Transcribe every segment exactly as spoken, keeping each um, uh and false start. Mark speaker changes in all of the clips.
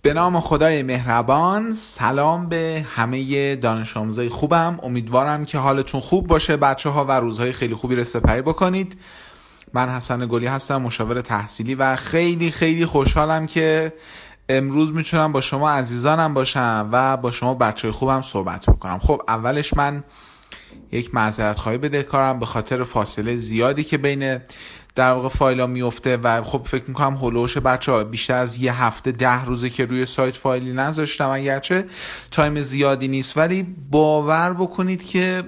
Speaker 1: به نام خدای مهربان. سلام به همه دانش آموزای خوبم. امیدوارم که حالتون خوب باشه بچه ها و روزهای خیلی خوبی رو سپری بکنید. من حسن گلی هستم، مشاور تحصیلی و خیلی خیلی خوشحالم که امروز میتونم با شما عزیزانم باشم و با شما بچه های خوبم صحبت بکنم. خب اولش من یک معذرت خواهی بدهکارم به خاطر فاصله زیادی که بین در واقع فایل میفته و خب فکر میکنم هولوش بچه ها بیشتر از یه هفته ده روزه که روی سایت فایلی نذاشتم، اگرچه تایم زیادی نیست، ولی باور بکنید که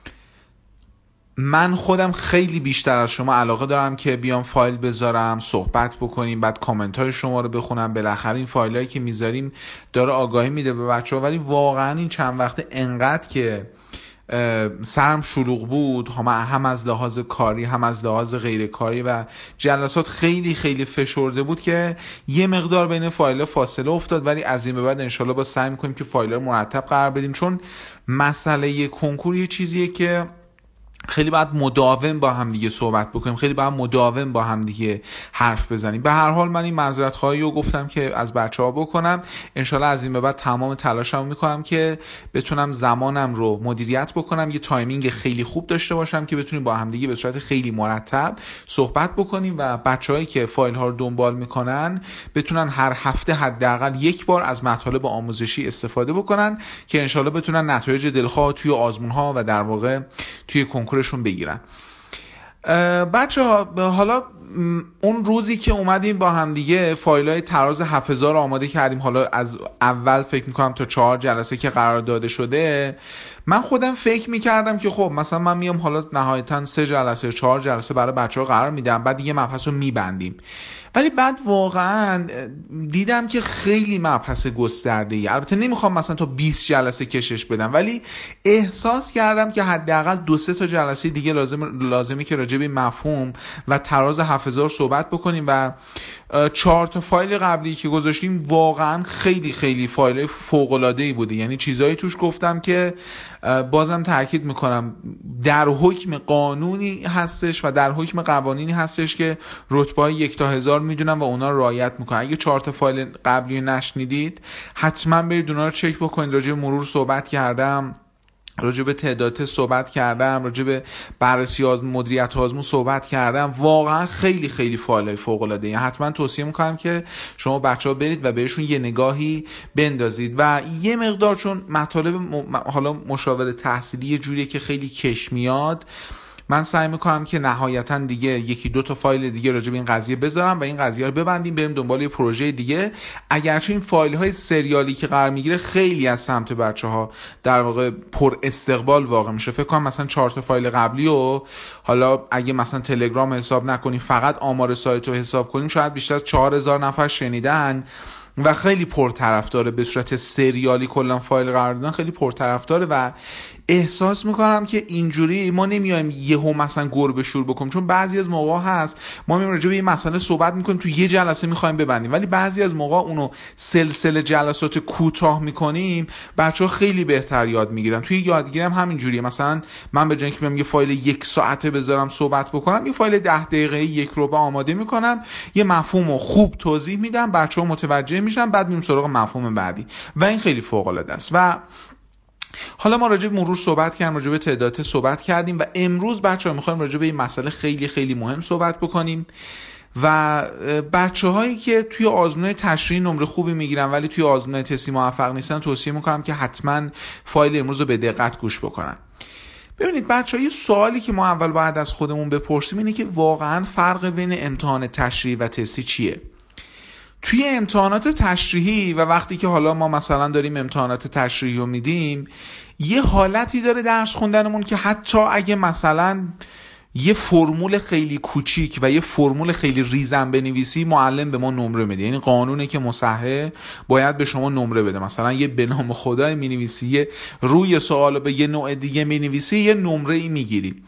Speaker 1: من خودم خیلی بیشتر از شما علاقه دارم که بیام فایل بذارم، صحبت بکنیم، بعد کامنت های شما رو بخونم. بالاخره این فایل هایی که میذاریم داره آگاهی میده به بچه ها، ولی واقعا این چند وقته انقدر که سرم شلوغ بود، هم از لحاظ کاری هم از لحاظ غیر کاری و جلسات خیلی خیلی فشرده بود که یه مقدار بین فایل فاصله افتاد، ولی از این به بعد انشالله با سعی میکنیم که فایل رو مرتب قرار بدیم، چون مسئله کنکور یه چیزیه که خیلی باید مداوم با هم دیگه صحبت بکنیم، خیلی باید مداوم با هم دیگه حرف بزنیم. به هر حال من این معذرت خواهی رو گفتم که از بچه‌ها بکنم. انشالله از این به بعد تمام تلاشمو میکنم که بتونم زمانم رو مدیریت بکنم، یه تایمینگ خیلی خوب داشته باشم که بتونیم با هم دیگه به صورت خیلی مرتب صحبت بکنیم و بچه‌هایی که فایل ها رو دنبال میکنن بتونن هر هفته حداقل یک بار از مطالب آموزشی استفاده بکنن که انشالله بتونن نتایج دلخواه توی آزمون ها و در واقع توی کنکور شون بگیرن. بچه ها حالا اون روزی که اومدیم با هم دیگه فایل های تراز هفت هزار آماده کردیم، حالا از اول فکر میکنم تا چهار جلسه که قرار داده شده، من خودم فکر میکردم که خب مثلا من میام حالا نهایتا سه جلسه چهار جلسه برای بچه ها قرار میدم، بعد دیگه مبحث رو میبندیم. ولی بعد واقعا دیدم که خیلی مبحث گسترده‌ای، البته نمیخوام مثلا تا بیست جلسه کشش بدم، ولی احساس کردم که حداقل دو سه تا جلسه دیگه لازم لازمی که راجع به مفهوم و تراز هفت هزار صحبت بکنیم و چهار تا فایل قبلی که گذاشتیم واقعا خیلی خیلی فایل فوق‌العاده‌ای بوده، یعنی چیزایی توش گفتم که بازم تاکید میکنم در حکم قانونی هستش و در حکم قوانینی هستش که رتبه‌های یک تا هزار میدونم و اونا رو رعایت میکنن. اگه چهار تا فایل قبلی نشنیدید حتما برید اونا رو چک بکنید. راجع به مرور صحبت کردم، راجع به تعداد صحبت کردم، راجع به بررسی آزمون، مدیریت آزمون صحبت کردم. واقعا خیلی خیلی فایل‌های فوق‌العاده ای. حتما توصیه میکنم که شما بچه‌ها برید و بهشون یه نگاهی بندازید و یه مقدار، چون مطالب م... حالا مشاور تحصیلی یه جوریه که خیلی کش میاد، من سعی میکنم که نهایتا دیگه یکی دو تا فایل دیگه راجع به این قضیه بذارم و این قضیه رو ببندیم، بریم دنبال یه پروژه دیگه. اگرچه این فایل های سریالی که قرار میگیره خیلی از سمت بچه‌ها در واقع پر استقبال واقع میشه. فکر کنم مثلا چهار تا فایل قبلی و حالا اگه مثلا تلگرام حساب نکنیم، فقط آمار سایت رو حساب کنیم، شاید بیشتر از چهار هزار نفر شنیدن و خیلی پرطرفداره. به صورت سریالی کلا فایل قرار دادن خیلی پرطرفداره و احساس میکنم که اینجوری ما نمیایم یهو مثلا گربه شور بکنیم، چون بعضی از موقع هست ما میایم راجع به این مسئله صحبت میکنیم تو یه جلسه میخوایم ببندیم، ولی بعضی از موقع اونو سلسله جلسات کوتاه میکنیم، بچه‌ها خیلی بهتر یاد میگیرن. توی یادگیری هم همینجوریه. مثلا من به جای اینکه بیام یه فایل یک ساعته بذارم صحبت بکنم، یه فایل ده دقیقه‌ای یک ربع آماده میکنم، یه مفهومو خوب توضیح میدم، بچه‌ها متوجه میشن، بعد میریم سراغ مفهوم بعدی و این خیلی فوق العاده است. و حالا ما راجع به مرور صحبت کردیم، راجع به تعداد صحبت کردیم و امروز بچه‌ها می‌خوایم راجع به این مسئله خیلی خیلی مهم صحبت بکنیم و بچه‌هایی که توی آزمون تشریحی نمره خوبی میگیرن ولی توی آزمون تستی موفق نیستن، توصیه می‌کنم که حتما فایل امروز رو به دقت گوش بکنن. ببینید بچه‌ها، یه سوالی که ما اول باید از خودمون بپرسیم اینه که واقعاً فرق بین امتحان تشریحی و تستی چیه؟ توی امتحانات تشریحی و وقتی که حالا ما مثلا داریم امتحانات تشریحی رو میدیم، یه حالتی داره درس خوندنمون که حتی اگه مثلا یه فرمول خیلی کوچیک و یه فرمول خیلی ریزم بنویسی، معلم به ما نمره میده. یعنی قانونه که مصحح باید به شما نمره بده. مثلا یه به نام خدای مینویسی، روی سوالو به یه نوع دیگه مینویسی، یه نمره ای میگیری.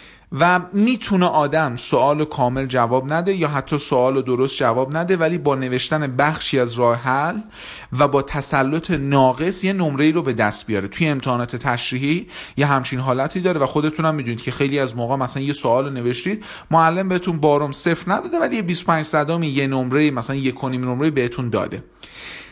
Speaker 1: و میتونه آدم سوال کامل جواب نده یا حتی سوال درست جواب نده، ولی با نوشتن بخشی از راه حل و با تسلط ناقص یه نمره‌ای رو به دست بیاره. توی امتحانات تشریحی یه همچین حالتی داره و خودتون هم میدونید که خیلی از موقع مثلا یه سوال رو نوشتید، معلم بهتون بارم صفر نداده ولی یه بیست و پنج صدامی یه نمره، مثلا یک و نیم نمره بهتون داده.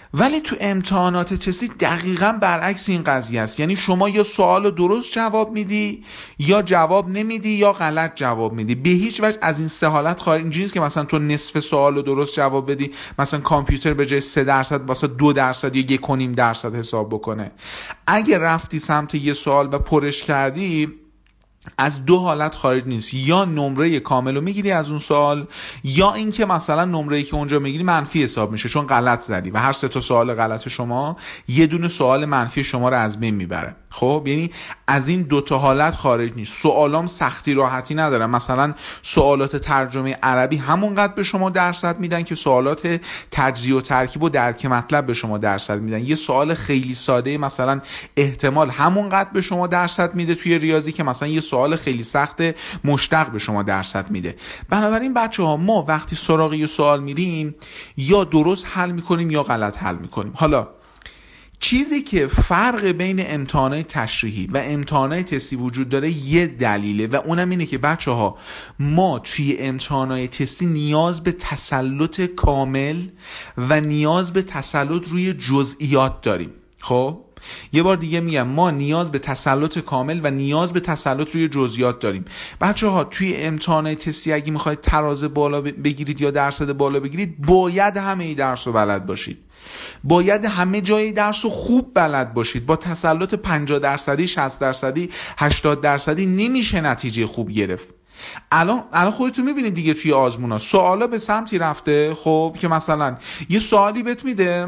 Speaker 1: ولی تو امتحانات تستی دقیقاً برعکس این قضیه است. یعنی شما یا سوال درست جواب میدی یا جواب نمیدی یا غلط جواب میدی. به هیچ وجه از این سه حالت خارج اینجوری نیست که مثلا تو نصف سوال درست جواب بدی، مثلا کامپیوتر به جای سه درصد واسه دو درصد یا یک و نیم درصد حساب بکنه. اگه رفتی سمت یه سوال و پرش کردی، از دو حالت خارج نیست، یا نمره کامل رو میگیری از اون سوال، یا اینکه مثلا نمره‌ای که اونجا میگیری منفی حساب میشه چون غلط زدی و هر سه تا سوال غلط شما یه دونه سوال منفی شما رو از بین میبره. خب یعنی از این دو تا حالت خارج نیست. سوالام سختی راحتی ندارن. مثلا سوالات ترجمه عربی همونقدر به شما درصد میدن که سوالات تجزیه و ترکیب و درک مطلب به شما درصد میدن. یه سوال خیلی ساده مثلا احتمال همونقدر به شما درصد میده توی ریاضی که مثلا یه سوال خیلی سخت مشتق به شما درصد میده. بنابراین بچه‌ها ما وقتی سراغ یه سوال میریم یا درست حل میکنیم یا غلط حل میکنیم. حالا چیزی که فرق بین امتحانات تشریحی و امتحانات تستی وجود داره یه دلیله و اونم اینه که بچه‌ها ما توی امتحانات تستی نیاز به تسلط کامل و نیاز به تسلط روی جزئیات داریم. خب یه بار دیگه میگم، ما نیاز به تسلط کامل و نیاز به تسلط روی جزئیات داریم. بچه‌ها توی امتحانات تستی اگه میخواید تراز بالا بگیرید یا درصد بالا بگیرید، باید همه ای درس رو بلد باشید. باید همه جای درس رو خوب بلد باشید. با تسلط پنجاه درصدی، شصت درصدی، هشتاد درصدی نمیشه نتیجه خوب گرفت. الان الان خودتون میبینید دیگه توی آزمونا سوالا به سمتی رفته خب که مثلا یه سوالی بهت میده،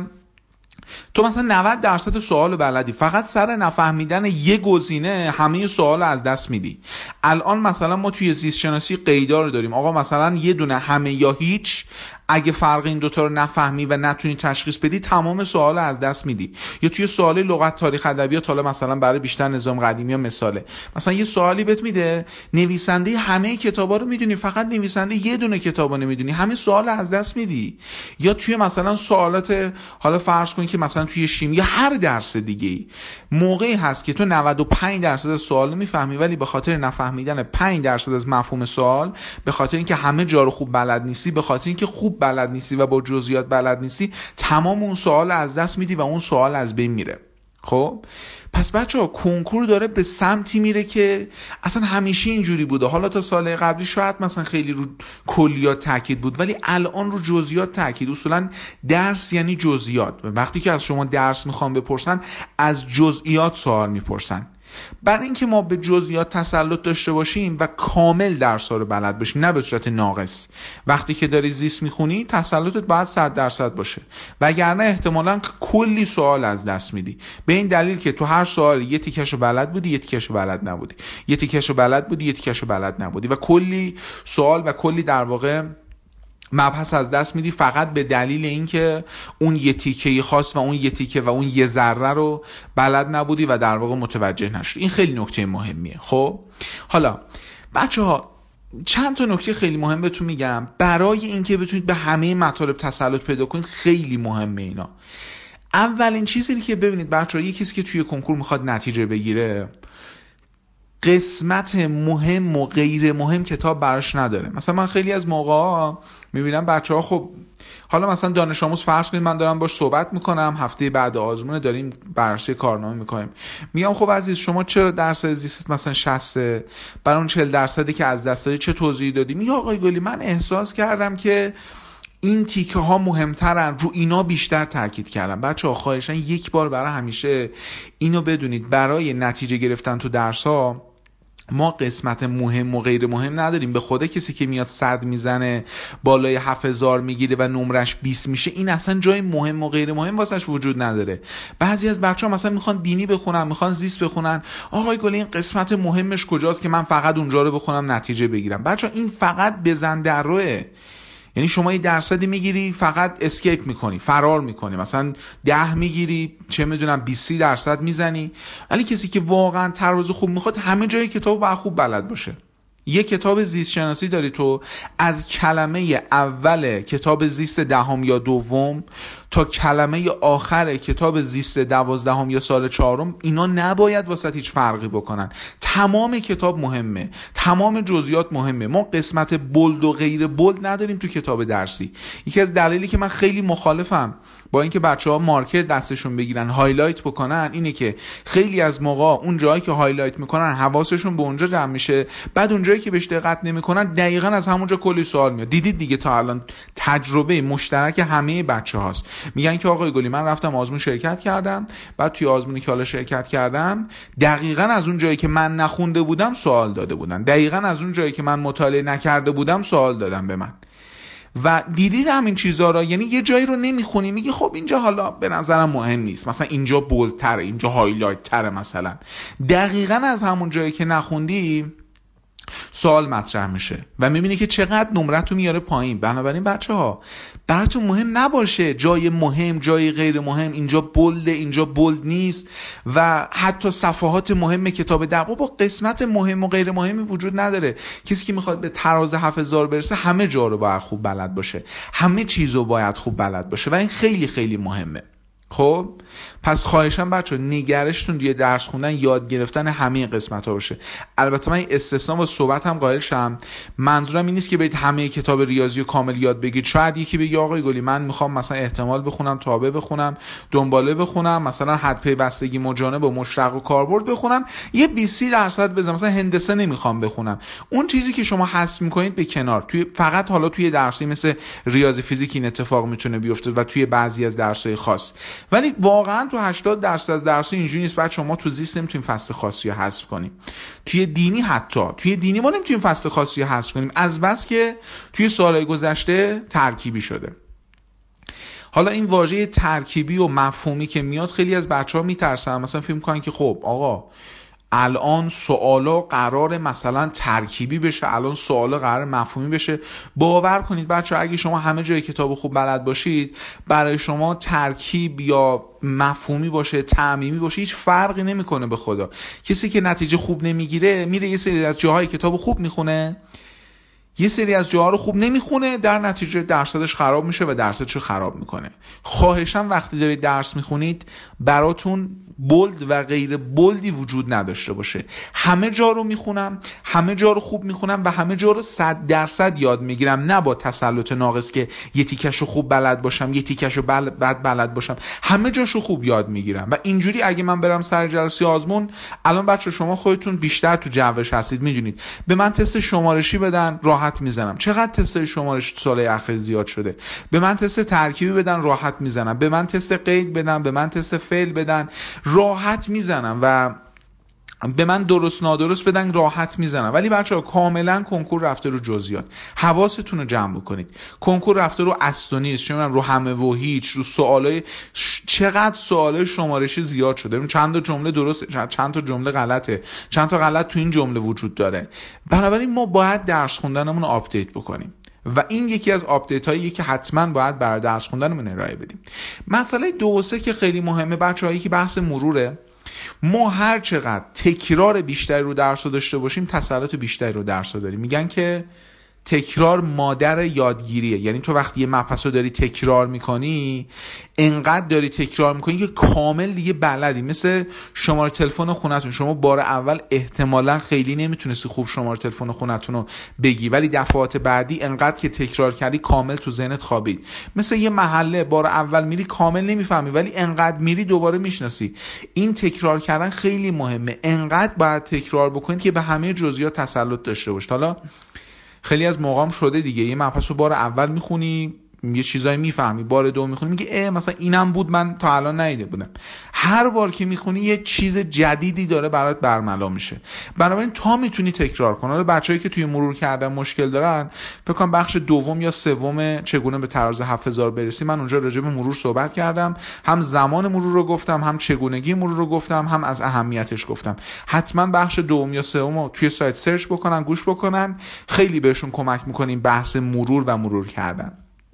Speaker 1: تو مثلا نود درصد سوال بلدی، فقط سر نفهمیدن یه گزینه همه سوال از دست میدی. الان مثلا ما توی زیست شناسی قیدا رو داریم، آقا مثلا یه دونه همه یا هیچ، اگه فرق این دوتا رو نفهمی و نتونی تشخیص بدی تمام سوال از دست میدی. یا توی سوال لغت، تاریخ، ادبیات، حالا مثلا برای بیشتر نظام قدیمی ها مثاله، مثلا یه سوالی بهت میده نویسنده همه کتابا رو میدونی، فقط نویسنده یه دونه کتابو نمیدونی، همه سوال از دست میدی. یا توی مثلا سوالات، حالا فرض کن که مثلا توی شیمی یا هر درس دیگه‌ای موقعی هست که تو نود و پنج درصد سوال میفهمی، ولی به خاطر نفهمیدن پنج درصد از مفهوم سوال، به خاطر اینکه همه جا رو خوب بلد نیستی، به خاطر اینکه خوب بلد نیستی و با جزئیات بلد نیستی، تمام اون سوال از دست میدی و اون سوال از بین میره. خب پس بچه‌ها کنکور داره به سمتی میره که اصلا همیشه اینجوری بوده. حالا تا سال قبلی شاید مثلا خیلی رو کلیات تاکید بود، ولی الان رو جزئیات تاکید. اصولا درس یعنی جزئیات. وقتی که از شما درس میخوان بپرسن، از جزئیات سوال میپرسن. برای اینکه ما به جزئیات تسلط داشته باشیم و کامل درس‌ها رو بلد باشیم، نه به صورت ناقص. وقتی که داری زیست میخونی تسلطت باید صد درصد باشه، وگرنه احتمالاً کلی سوال از دست میدی. به این دلیل که تو هر سوال یه تیکشو بلد بودی، یه تیکشو بلد نبودی، یه تیکشو بلد بودی، یه تیکشو بلد نبودی و کلی سوال و کلی در واقع مبحث از دست میدی، فقط به دلیل اینکه اون یه تیکه خاص و اون یه تیکه و اون یه ذره رو بلد نبودی و در واقع متوجه نشدی. این خیلی نکته مهمیه. خب حالا بچه‌ها چند تا نکته خیلی مهم بهتون میگم برای اینکه بتونید به همه مطالب تسلط پیدا کنید. خیلی مهمه اینا. اولین چیزی که ببینید بچه‌ها، یکی کسی که توی کنکور میخواد نتیجه بگیره، قسمت مهم و غیر مهم کتاب براش نداره. مثلا من خیلی از موقعا میبینم بچه‌ها، خب حالا مثلا دانش آموز فرض کنید من دارم باش صحبت میکنم، هفته بعد آزمون داریم بررسی کارنامه میکنیم، میگم خب عزیز شما چرا درصد زیست مثلا شصت، برای اون چهل درصدی که از دست دادی چه توضیحی دادی؟ میگه آقای گلی من احساس کردم که این تیکه ها مهمترن، رو اینا بیشتر تاکید کردم. بچه‌ها خواهشاً یک بار برای همیشه اینو بدونید، برای نتیجه گرفتن تو درس ها ما قسمت مهم و غیر مهم نداریم. به خدا کسی که میاد صد میزنه بالای هفت هزار میگیره و نمرش بیست میشه، این اصلا جای مهم و غیر مهم واسش وجود نداره. بعضی از بچه‌ها مثلا میخوان دینی بخونن، میخوان زیست بخونن، آقای گل این قسمت مهمش کجاست که من فقط اونجا رو بخونم نتیجه بگیرم؟ بچه‌ها این فقط بزن در روه. یعنی شما یه درصدی میگیری فقط اسکیپ میکنی، فرار میکنی، مثلا ده میگیری چه میدونم بیست درصد میزنی. ولی کسی که واقعا تراز خوب میخواد همه جای کتاب باید خوب بلد باشه. یه کتاب زیست شناسی داری تو، از کلمه اول کتاب زیست دهم یا دوم تا کلمه آخر کتاب زیست دوازدهم یا سال چهارم، اینا نباید واسه هیچ فرقی بکنن. تمام کتاب مهمه، تمام جزئیات مهمه. ما قسمت بولد و غیر بولد نداریم تو کتاب درسی. یکی از دلایلی که من خیلی مخالفم با اینکه بچه‌ها مارکر دستشون بگیرن هایلایت بکنن اینه که خیلی از موقع اون جایی که هایلایت میکنن حواسشون به اونجا جمع میشه، بعد اون جایی که بهش دقت نمیکنن دقیقاً از همونجا کلی سوال میاد. دیدید دیگه تا الان تجربه مشترک همه بچه‌هاست. میگن که آقای گلی من رفتم آزمون شرکت کردم، بعد توی آزمونی که حالا شرکت کردم دقیقاً از اون جایی که من نخونده بودم سوال داده بودن، دقیقاً از اون جایی که من مطالعه نکرده بودم سوال دادن به من. و دیدید همین چیزا رو، یعنی یه جایی رو نمیخونی میگی خب اینجا حالا به نظرم مهم نیست، مثلا اینجا بولدتره، اینجا هایلایت تره، مثلا دقیقاً از همون جایی که نخوندی سوال مطرح میشه و میبینی که چقدر نمرتون میاره پایین. بنابراین بچه ها براتون مهم نباشه جای مهم جای غیر مهم، اینجا بولد اینجا بولد نیست، و حتی صفحات مهم کتاب در با قسمت مهم و غیر مهمی وجود نداره. کسی که میخواد به تراز هفت هزار برسه همه جا رو باید خوب بلد باشه، همه چیزو باید خوب بلد باشه و این خیلی خیلی مهمه. خب پس خواهشم بچه نگرشتون توی درس خوندن یاد گرفتن همه قسمت ها باشه. البته من استثناء و صحبت هم قائل شم، منظورم این نیست که برید همه کتاب ریاضی رو کامل یاد بگیرید. شاید یکی بگه آقای گلی من میخوام مثلا احتمال بخونم، تابع بخونم، دنباله بخونم، مثلا حد پیوستگی مجانب و مشتق و کاربرد بخونم، یه بیست درصد بزنم، مثلا هندسه نمیخوام بخونم. اون چیزی که شما حذف میکنید به کنار. توی فقط حالا توی درسی مثل ریاضی فیزیک این اتفاق میتونه بیفته و توی بعضی از درس‌های خاص، ولی واقعا تو هشتاد درصد از درس اینجوری نیست. بعد شما تو زیست نمیتونیم فصل خاصی رو حذف کنیم، توی دینی حتی توی دینی ما نمیتونیم فصل خاصی رو حذف کنیم، از بس که توی سالهای گذشته ترکیبی شده. حالا این واژه ترکیبی و مفهومی که میاد خیلی از بچه‌ها میترسن، مثلا فکر می‌کنن که خب آقا الان سوالا قرار مثلا ترکیبی بشه، الان سوالا قرار مفهومی بشه. باور کنید بچه‌ها اگه شما همه جای کتاب خوب بلد باشید، برای شما ترکیب یا مفهومی باشه تعمیمی باشه هیچ فرقی نمیکنه به خدا. کسی که نتیجه خوب نمیگیره میره یه سری از جاهای کتاب خوب میخونه، یه سری از جاها رو خوب نمیخونه، در نتیجه درصدش خراب میشه و درصدش رو خراب میکنه. خواهشاً وقتی دارید درس میخونید براتون بولد و غیر بولدی وجود نداشته باشه. همه جا رو میخونم، همه جا رو خوب میخونم و همه جا رو صد درصد یاد میگیرم، نه با تسلط ناقص که یه تیکشو خوب بلد باشم یه تیکشو بل... بد بلد باشم، همه جاشو خوب یاد میگیرم. و اینجوری اگه من برم سر جلسه آزمون، الان بچه شما خودتون بیشتر تو جوش هستید، میدونید به من تست شمارشی بدن راحت میزنم. چقدر تستای شمارشی تو سال اخیر زیاد شده. به من تست ترکیبی بدن راحت میزنم، به من تست قید بدن، به من تست فعل بدن راحت میزنم، و به من درست نادرست بدن راحت میزنم. ولی بچه‌ها کاملا کنکور رفته رو جزئیات، حواستون رو جمع بکنید. کنکور رفته رو است و نیست، چه می‌دونم رو همه و هیچ، رو سوالای ش... چقدر سوالای شمارشی زیاد شده، چند تا جمله درست چند تا جمله غلطه، چند تا غلط تو این جمله وجود داره. بنابراین ما باید درس خوندنمون رو آپدیت بکنیم و این یکی از آپدیت هاییه که حتما باید برای درس خوندنمون ارائه بدیم. مسئله دو و سه که خیلی مهمه بچه‌هایی که بحث مروره، ما هر چقدر تکرار بیشتری رو درس رو داشته باشیم تسلط بیشتری رو درس رو داریم. میگن که تکرار مادر یادگیریه، یعنی تو وقتی یه مبحث رو داری تکرار میکنی، انقدر داری تکرار میکنی که کامل دیگه بلدی. مثل شماره تلفن خونتون، شما بار اول احتمالا خیلی نمیتونستی خوب شماره تلفن خونتون رو بگی، ولی دفعات بعدی انقدر که تکرار کردی کامل تو ذهنت خوابید. مثل یه محله، بار اول میری کامل نمیفهمی، ولی انقدر میری دوباره میشناسی. این تکرار کردن خیلی مهمه، انقدر باید تکرار بکنید که به همه جزئیات تسلط داشته باشید. حالا خیلی از موقعام شده دیگه، یه مبحث رو بار اول میخونی یه چیزایی میفهمی، بار دو میخونی میگه اه مثلا اینم بود من تا الان ندیده بودم. هر بار که میخونی یه چیز جدیدی داره برات برملا میشه. بنابراین تا میتونی تکرار کن. حالا بچه‌ای که توی مرور کردن مشکل دارن، فکر کنم بخش دوم یا سوم چگونه به تراز هفت هزار برسی، من اونجا راجع به مرور صحبت کردم، هم زمان مرور رو گفتم، هم چگونگی مرور رو گفتم، هم از اهمیتش گفتم. حتما بخش دوم یا سوم رو توی سایت سرچ بکنن، گوش بکنن، خیلی بهشون کمک می‌کنیم بحث مرور و مرور کردن.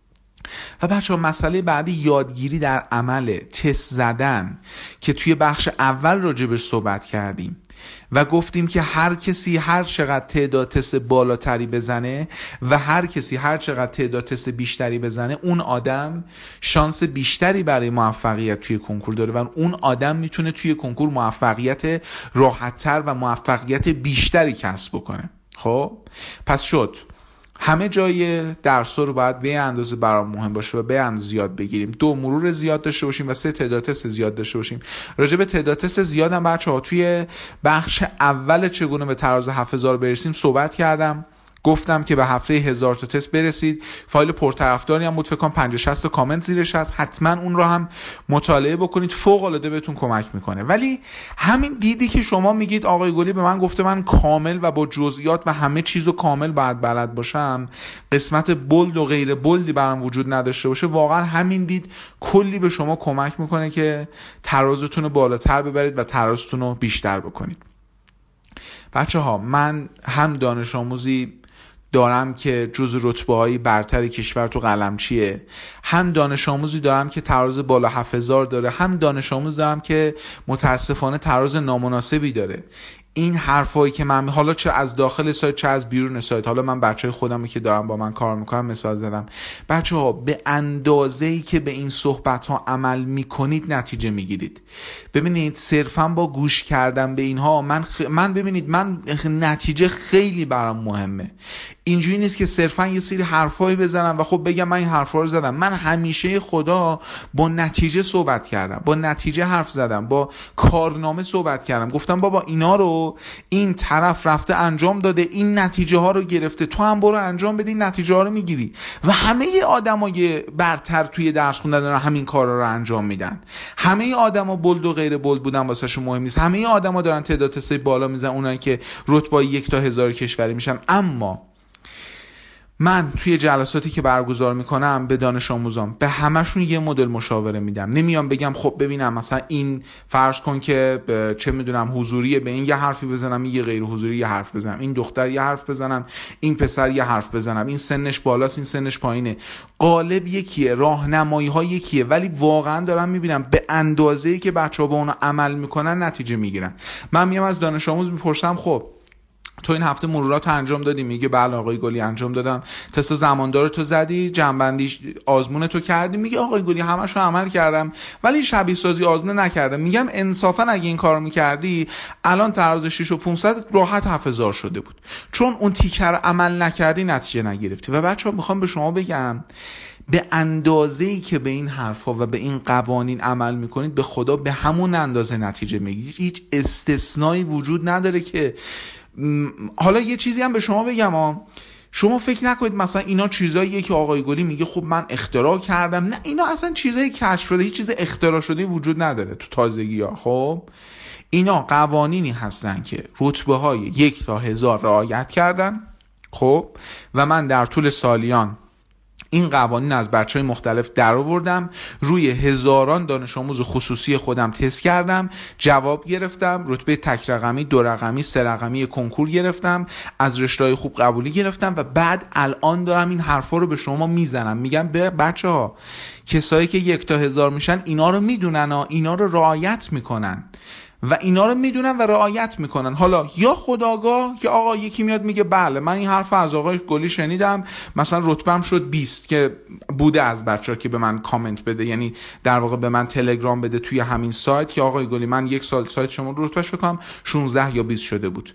Speaker 1: و بچه‌ها مسئله بعدی یادگیری در عمل، تست زدن که توی بخش اول راجبش صحبت کردیم و گفتیم که هر کسی هر چقدر تعداد تست بالاتری بزنه و هر کسی هر چقدر تعداد تست بیشتری بزنه اون آدم شانس بیشتری برای موفقیت توی کنکور داره و اون آدم میتونه توی کنکور موفقیت راحت‌تر و موفقیت بیشتری کسب بکنه. خب پس شد همه جای درس رو باید به اندازه برام مهم باشه و به اندازه یاد بگیریم. دو، مرور زیاد داشته باشیم و سه، تعداد تست زیاد داشته باشیم. راجع به تعداد تست زیاد هم بچه‌ها توی بخش اول چگونه به تراز هفت هزار برسیم صحبت کردم. گفتم که به هفته هزار تا تست برسید. فایل پرطرفداری هم بود، فکر کنم پنجاه شصت تا کامنت زیرش هست، حتما اون رو هم مطالعه بکنید، فوق العاده بهتون کمک میکنه. ولی همین دیدی که شما میگید آقای گلی به من گفته من کامل و با جزئیات و همه چیزو کامل باید بلد باشم، قسمت بولد و غیر بولدی برام وجود نداشته باشه، واقعا همین دید کلی به شما کمک میکنه که ترازتون رو بالاتر ببرید و ترازتون رو بیشتر بکنید. بچه ها، من هم دانش آموزی دارم که جز رتبه‌های برتر کشور تو قلمچیه، هم دانش آموزی دارم که تراز بالا هفت هزار داره، هم دانش آموز دارم که متاسفانه تراز نامناسبی داره. این حرفایی که من حالا چه از داخل سایت چه از بیرون سایت، حالا من بچهای خودمو که دارم با من کار میکنم مثال زدم، بچه‌ها به اندازه‌ای که به این صحبت‌ها عمل میکنید نتیجه میگیرید. ببینید صرفا با گوش کردن به اینها من خ... من ببینید من نتیجه خیلی برام مهمه. اینجوری نیست که صرفا یه سری حرفایی بزنم و خب بگم من این حرفا رو زدم. من همیشه خدا با نتیجه صحبت کردم، با نتیجه حرف زدم، با کارنامه صحبت کردم، گفتم بابا اینا رو این طرف رفته انجام داده، این نتیجه ها رو گرفته، تو هم برو انجام بده این نتیجه ها رو میگیری. و همه آدمای برتر توی درس خوندن دارن همین کارا رو انجام میدن. همه آدما بولد و غیر بولد بودن واسهشون مهم نیست. همه آدما دارن تعداد تستای بالا میزنن، اونایی که رتبه یک تا هزار کشوری میشن. اما من توی جلساتی که برگزار میکنم به دانش آموزان به همشون یه مدل مشاوره میدم. نمیام بگم خب ببینم مثلا این فرض کن که چه میدونم حضوریه به این یه حرفی بزنم، این یه غیر حضوری یه حرف بزنم، این دختر یه حرف بزنم، این پسر یه حرف بزنم، این سنش بالاست این سنش پایینه. قالب یکیه، راهنمایی ها یکیه، ولی واقعا دارم میبینم به اندازه‌ای که بچه‌ها با اون عمل میکنن نتیجه میگیرن. من میام از دانش آموز میپرسم خب تو این هفته مرورات انجام دادی؟ میگه بله آقای گلی انجام دادم. تست زماندار تو زدی؟ جنبندی آزمون تو کردی؟ میگه آقای گلی همشو عمل کردم ولی شبیه سازی آزمون نکردم. میگم انصافا اگه این کارو میکردی الان تراز شش و پانصد راحت هفت هزار شده بود، چون اون تیکر عمل نکردی نتیجه نگرفتی. و بچه‌ها میخوام به شما بگم به اندازه‌ای که به این حرفا و به این قوانین عمل میکنید به خدا به همون اندازه نتیجه میگیرید. هیچ استثنایی وجود نداره که حالا یه چیزی هم به شما بگم ها، شما فکر نکنید مثلا اینا چیزاییه که آقای گلی میگه خب من اختراع کردم. نه، اینا اصلا چیزایی کشف شده، هیچ چیز اختراع شده وجود نداره تو تازگی ها. خب اینا قوانینی هستن که رتبه های یک تا هزار رعایت کردن. خب و من در طول سالیان این قوانین از بچهای مختلف در آوردم، روی هزاران دانش آموز خصوصی خودم تست کردم، جواب گرفتم، رتبه تک رقمی، دو رقمی، سه رقمی کنکور گرفتم، از رشته‌های خوب قبولی گرفتم و بعد الان دارم این حرفا رو به شما میزنم. میگم به بچه‌ها کسایی که یک تا هزار میشن اینا رو میدونن ها، اینا رو رعایت میکنن و اینا رو میدونن و رعایت میکنن. حالا یا خودآگاه که آقا یکی میاد میگه بله من این حرف از آقای گلی شنیدم، مثلا رتبم شد بیست، که بوده از بچه‌ها که به من کامنت بده، یعنی در واقع به من تلگرام بده توی همین سایت که آقای گلی من یک سال سایت شما رتبهش فکرم شانزده یا بیست شده بود.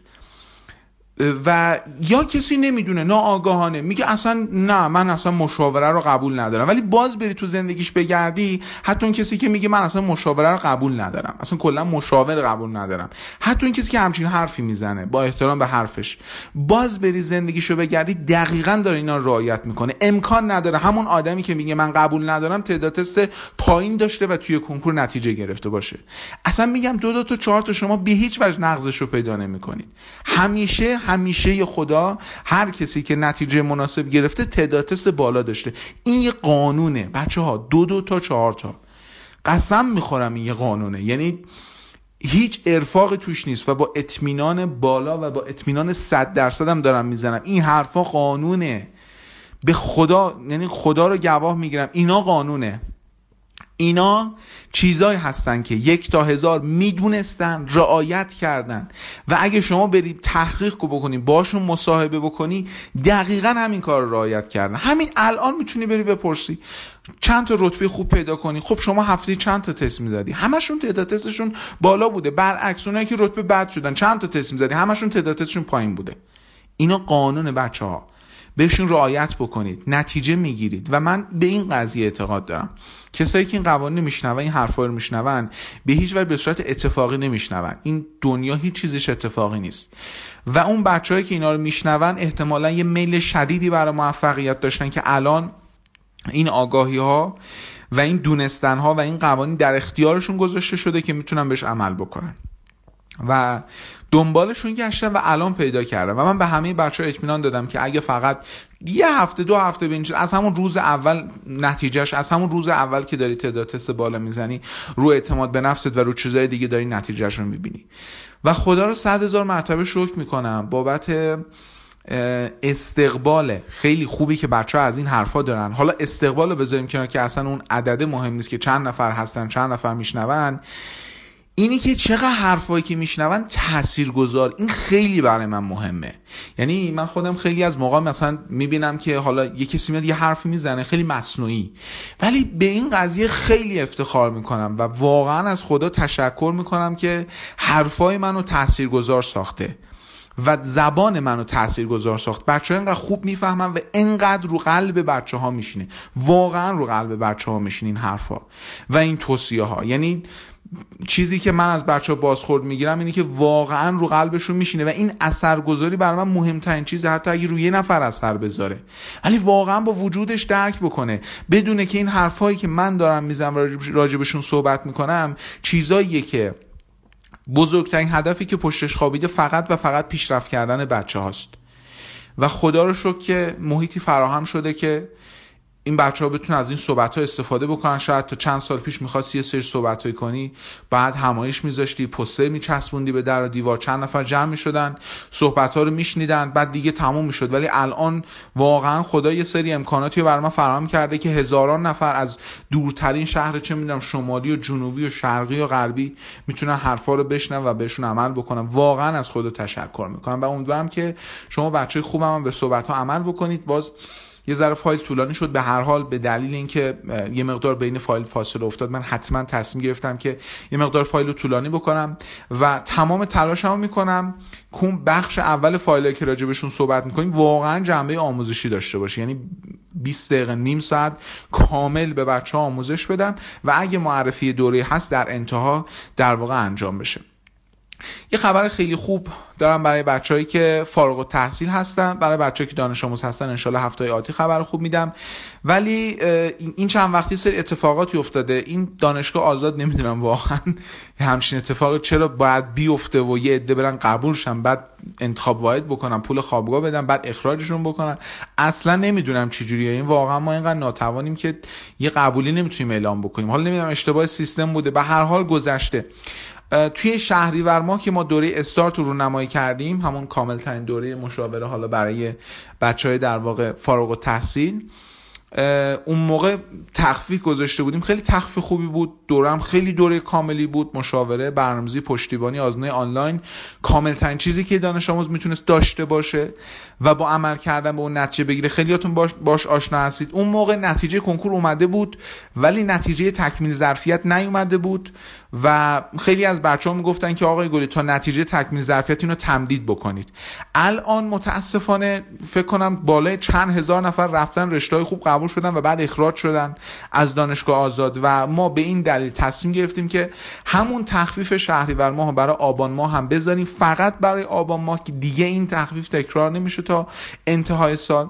Speaker 1: و یا کسی نمیدونه ناآگاهانه میگه اصلا نه من اصلا مشاوره رو قبول ندارم، ولی باز بری تو زندگیش بگردی حتی اون کسی که میگه من اصلا مشاوره رو قبول ندارم، اصلا کلا مشاور قبول ندارم، حتی اون کسی که همچین حرفی میزنه با احترام به حرفش، باز بری زندگیشو بگردی دقیقاً داره اینا رو رعایت میکنه. امکان نداره همون آدمی که میگه من قبول ندارم تعداد تست پایین داشته و توی کنکور نتیجه گرفته باشه. اصلا میگم دو دو تا چهار تا شما به هیچ وجه نقضش رو پیدا نمیکنید. همیشه همیشه خدا هر کسی که نتیجه مناسب گرفته تعداد تست بالا داشته. این یه قانونه بچه ها، دو دو تا چهار تا، قسم میخورم این یه قانونه، یعنی هیچ ارفاقی توش نیست و با اطمینان بالا و با اطمینان صد درصد هم دارم میزنم این حرفا قانونه. به خدا، یعنی خدا رو گواه میگیرم اینا قانونه، اینا چیزایی هستن که یک تا هزار میدونستن، رعایت کردن و اگه شما برید تحقیق کو بکنی، باشون مصاحبه بکنی، دقیقاً همین کار رو رعایت کردن. همین الان میتونی بری بپرسی چند تا رتبه خوب پیدا کنی. خب شما هفته چند تا تست میزدی؟ همشون تعداد تستشون بالا بوده. برعکس اونایی که رتبه بد شدن چند تا تست میزدی؟ همشون تعداد تستشون پایین بوده. اینا قانون بچه‌ها، بهشون رعایت بکنید، نتیجه میگیرید. و من به این قضیه اعتقاد دارم کسایی که این قوانین میشنون، این حرفا رو میشنون، به هیچ وجه به صورت اتفاقی نمیشنون. این دنیا هیچ چیزش اتفاقی نیست. و اون بچه‌هایی که اینا رو میشنون احتمالاً یه میل شدیدی برای موفقیت داشتن که الان این آگاهی ها و این دونستن ها و این قوانین در اختیارشون گذاشته شده که میتونن بهش عمل بکنن و دنبالشون گشتن و الان پیدا کردن. و من به همه بچه‌ها اطمینان دادم که اگه فقط یه هفته دو هفته ببینید، از همون روز اول نتیجهش، از همون روز اول که داری تعداد تست بالا میزنی، رو اعتماد به نفست و رو چیزای دیگه داری نتیجهش رو میبینی. و خدا رو صد هزار مرتبه شکر میکنم بابت استقبال خیلی خوبی که بچه‌ها از این حرفا دارن. حالا استقبال رو بذاریم کنار که اصلا اون عدد مهم نیست که چند نفر هستن، چند نفر میشنون، اینی که چقدر حرفایی که میشنون تاثیرگذار، این خیلی برای من مهمه. یعنی من خودم خیلی از موقع مثلا میبینم که حالا یه کسی میاد یه حرفی میزنه خیلی مصنوعی، ولی به این قضیه خیلی افتخار میکنم و واقعا از خدا تشکر میکنم که حرفای منو تاثیرگذار ساخته و زبان منو تاثیرگذار ساخت. بچه‌ها اینقدر خوب میفهمن و اینقدر رو قلب بچه‌ها میشینه، واقعا رو قلب بچه‌ها میشینه این حرفا و این توصیه ها. یعنی چیزی که من از بچه‌ها بازخورد میگیرم اینه که واقعا رو قلبشون میشینه و این اثرگذاری برای من مهمترین چیزه، حتی اگه روی یه نفر اثر بذاره، ولی واقعا با وجودش درک بکنه، بدونه که این حرفایی که من دارم میزنم و راجبشون صحبت میکنم چیزاییه که بزرگترین هدفی که پشتش خوابیده فقط و فقط پیشرفت کردن بچه هاست. و خدا رو شکر که محیطی فراهم شده که این بچه ها بتونن از این صحبت ها استفاده بکنن. شاید تا چند سال پیش میخواستی یه سری صحبت هایی کنی، بعد همایش میذاشتی، پوستر میچسبوندی به در و دیوار، چند نفر جمع میشدن صحبت ها رو میشنیدن، بعد دیگه تموم میشد. ولی الان واقعا خدا یه سری امکاناتی رو برای من فراهم کرده که هزاران نفر از دورترین شهر، چه میدونم شمالی و جنوبی و شرقی و غربی، میتونن حرفا رو بشنون و بهشون عمل بکنن. واقعا از خدا تشکر میکنم و امیدوارم که شما بچهای خوبم هم به صحبت ها عمل بکنید. باز یه ذره فایل طولانی شد، به هر حال به دلیل اینکه یه مقدار بین فایل فاصله افتاد، من حتما تصمیم گرفتم که یه مقدار فایل رو طولانی بکنم و تمام تلاشمو میکنم کون بخش اول فایلی که راجبشون صحبت میکنیم واقعا جنبه آموزشی داشته باشه. یعنی بیست دقیقه نیم ساعت کامل به بچه‌ها آموزش بدم و اگه معرفی دوره هست در انتها در واقع انجام بشه. یه خبر خیلی خوب دارم برای بچه‌هایی که فارغ التحصیل هستن، برای بچه‌هایی که دانش آموز هستن انشالله هفته آتی خبر خوب میدم. ولی این چند وقتی سری اتفاقاتی افتاده، این دانشگاه آزاد نمیدونم واقعا همچین اتفاقی چرا باید بیفته و یه عده برن قبول شن، بعد انتخاب واحد بکنن، پول خوابگاه بدن، بعد اخراجشون بکنن. اصلا نمیدونم چه جوریه این. واقعا ما اینقدر ناتوانیم که یه قبولی نمیتونیم اعلام بکنیم. حالا نمیدونم اشتباه سیستم بوده، به هر حال گذشته. توی شهریور ماه که ما دوره استارت رو رونمایی کردیم، همون کامل ترین دوره مشاوره حالا برای بچهای در واقع فارغ التحصیل، اون موقع تخفیف گذاشته بودیم. خیلی تخفیف خوبی بود، دورم خیلی دوره کاملی بود، مشاوره، برنامه‌ریزی، پشتیبانی، آزمون آنلاین، کامل ترین چیزی که دانش آموز میتونست داشته باشه و با عمل کردن به اون نتیجه بگیره. خیلیاتون باش باش آشنا هستید. اون موقع نتیجه کنکور اومده بود ولی نتیجه تکمیل ظرفیت نیومده بود و خیلی از بچه‌ها میگفتن که آقای گلی تا نتیجه تکمیل ظرفیت اینو تمدید بکنید. الان متاسفانه فکر کنم بالای چند هزار نفر رفتن رشته‌های خوب قبول شدن و بعد اخراج شدن از دانشگاه آزاد و ما به این دلیل تصمیم گرفتیم که همون تخفیف شهریور ماه برای آبان ماه هم بذاریم، فقط برای آبان ماه که دیگه این تخفیف تکرار نمیشه تا انتهای سال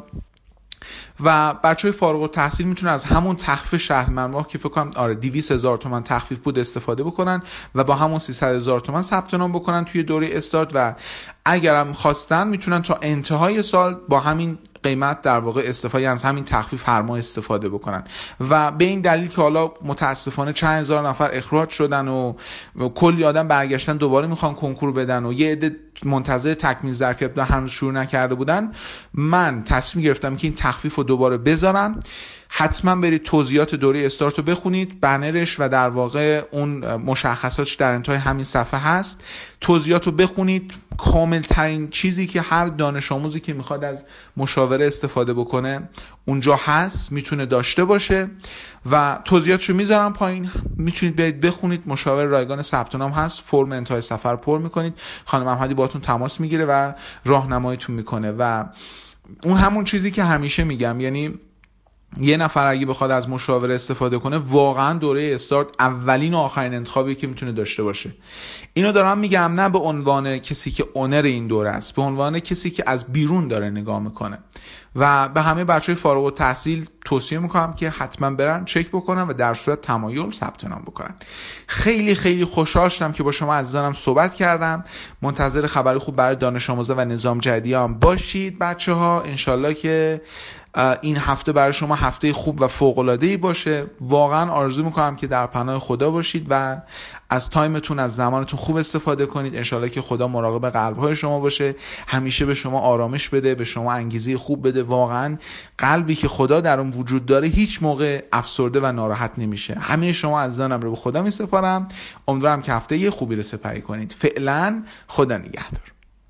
Speaker 1: و بچهای فارغ التحصیل میتونن از همون تخفیف شهریور ماه که فکر کنم آره دویست هزار تومان تخفیف بود استفاده بکنن و با همون سیصد هزار تومان ثبت نام بکنن توی دوره استارت و اگرم خواستن میتونن تا انتهای سال با همین قیمت در واقع استفاده از همین تخفیف هر ماه استفاده بکنن. و به این دلیل که حالا متاسفانه چند هزار نفر اخراج شدن و کلی آدم برگشتن دوباره میخوان کنکور بدن و یه عده منتظر تکمیل ظرفیت بودن هنوز شروع نکرده بودن، من تصمیم گرفتم که این تخفیف رو دوباره بذارم. حتما برید توضیحات دوره استارت رو بخونید، بنرش و در واقع اون مشخصاتش در انتهای همین صفحه هست. توضیحات رو بخونید، کامل ترین چیزی که هر دانش آموزی که میخواد از مشاوره استفاده بکنه اونجا هست، میتونه داشته باشه و توضیحاتش رو میذارم پایین، میتونید برید بخونید. مشاور رایگان ثبت نام هست، فرم انتهای سفر پر میکنید، خانم احمدی باهاتون تماس میگیره و راهنماییتون میکنه. و اون همون چیزی که همیشه میگم، یعنی یه نفر اگه بخواد از مشاوره استفاده کنه، واقعا دوره استارت اولین و آخرین انتخابی که میتونه داشته باشه. اینو دارم میگم نه به عنوان کسی که اونر این دوره است، به عنوان کسی که از بیرون داره نگاه میکنه. و به همه بچهای فارغ التحصیل توصیه میکنم که حتما برن چک بکنن و در صورت تمایل ثبت نام بکنن. خیلی خیلی خوشحال شدم که با شما عزیزانم صحبت کردم. منتظر خبر خوب برای دانش آموزا و نظام جدیدیام باشید بچه‌ها. انشالله که این هفته برای شما هفته خوب و فوق‌العاده‌ای باشه. واقعا آرزو میکنم که در پناه خدا باشید و از تایمتون، از زمانتون خوب استفاده کنید. انشالله که خدا مراقب قلب‌های شما باشه، همیشه به شما آرامش بده، به شما انگیزه خوب بده. واقعا قلبی که خدا در اون وجود داره هیچ موقع افسرده و ناراحت نمیشه. همه شما عزیزانم رو به خدا میسپارم. امیدوارم که هفته خوبی رو سپری کنید. فعلا خدا نگهدار.